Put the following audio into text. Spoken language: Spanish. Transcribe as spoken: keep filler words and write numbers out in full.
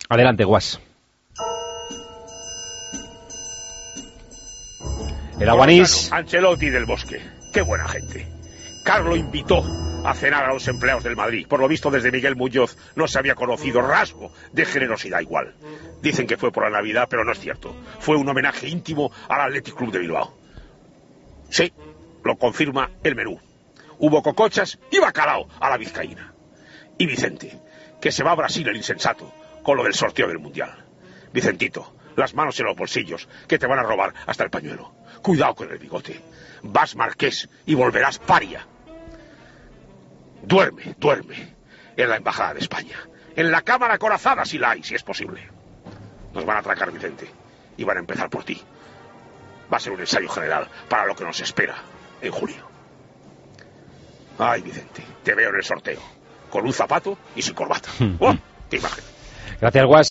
Adelante, Guas. El Aguanís. Ancelotti del Bosque. Qué buena gente. Carlo invitó a cenar a los empleados del Madrid. Por lo visto, desde Miguel Muñoz no se había conocido rasgo de generosidad igual. Dicen que fue por la Navidad, pero no es cierto. Fue un homenaje íntimo al Athletic Club de Bilbao. Sí, lo confirma el menú. Hubo cocochas y bacalao a la vizcaína. Y Vicente, que se va a Brasil el insensato, con lo del sorteo del Mundial. Vicentito, las manos en los bolsillos, que te van a robar hasta el pañuelo. Cuidado con el bigote. Vas marqués y volverás paria. Duerme, duerme, en la Embajada de España. En la cámara acorazada, si la hay, si es posible. Nos van a atracar, Vicente, y van a empezar por ti. Va a ser un ensayo general para lo que nos espera en julio. Ay, Vicente, te veo en el sorteo, con un zapato y sin corbata. ¡Oh, qué imagen! Gracias, Guas.